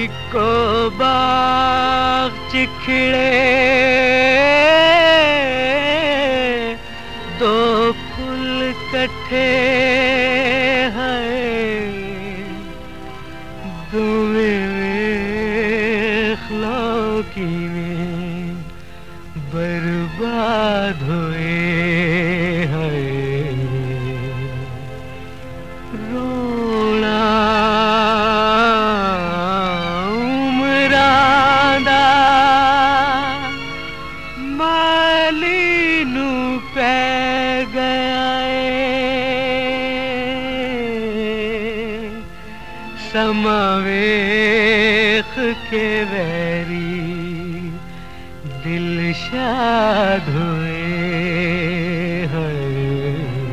Eco बाग चिखड़े दो फूल कट्ठे हैं दुमें खलोकी में बर्बाद हुए हैं। रोना उमरांदा माली नू पै गया समा वेख के वैरी दिल शाद हुए हैं।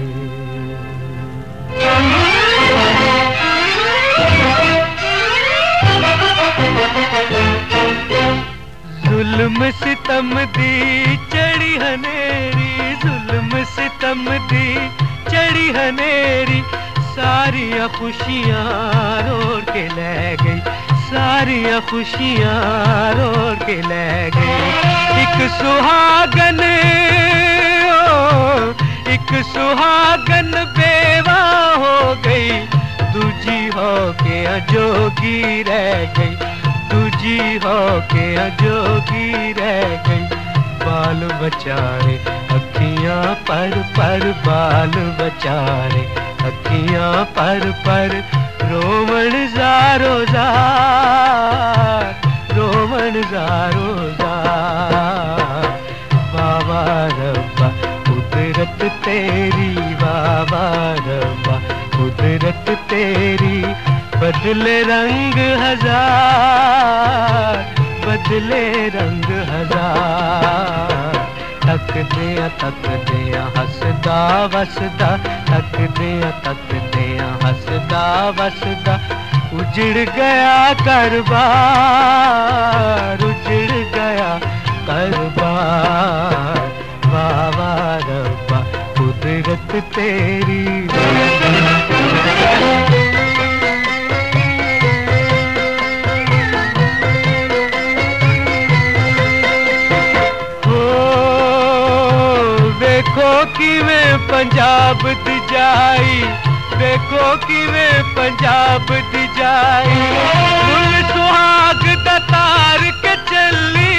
जुल्म सितम दी चढ़ी हनेरी, जुल्म सितम दी चढ़ी हनेरी, सारिया खुशियां रोड़ के ले गई, सारिया खुशियां रोड़ के ले गई। एक सुहागन एक सुहागन बेवा हो गई, दूजी हो के अजोगी रह गई, दूजी हो के अजोगी रह गई। बाल बचारे अखियां पर बाल बचारे अखियां पर रोमन ज़ारो ज़ार, रोमन ज़ारो ज़ार। बाबा रब्बा कुदरत तेरी, बाबा रब्बा कुदरत तेरी, बदले रंग हजार, बदले रंग हजार। तक दिया हसदा वसदा, तक दिया हसदा वसदा, उजड़ गया करबार, उजड़ गया करबार। बाबा रब्बा कुदरत तेरी। देखो किवें पंजाब दी जाई, देखो किवें पंजाब दी जाई, फुल सुहाग दा तार के चली,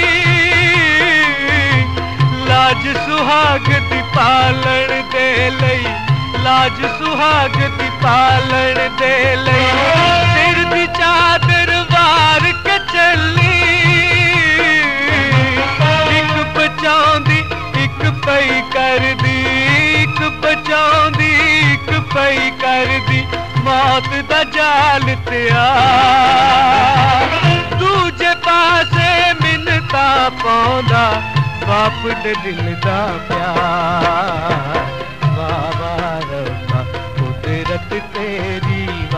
लाज सुहाग दी पालण दे लई, लाज सुहाग दी पालण दे लई, सिर दी चादर वार के चली, एक बचाउंदी एक पई कर दी, एक बचाउंदी एक पई कर दी, मौत दा जाल त्यार। दूजे पासे मिन्नता पाउंदा बाप दे दिल दा प्यार। बाबा रब्बा कुदरत तेरी।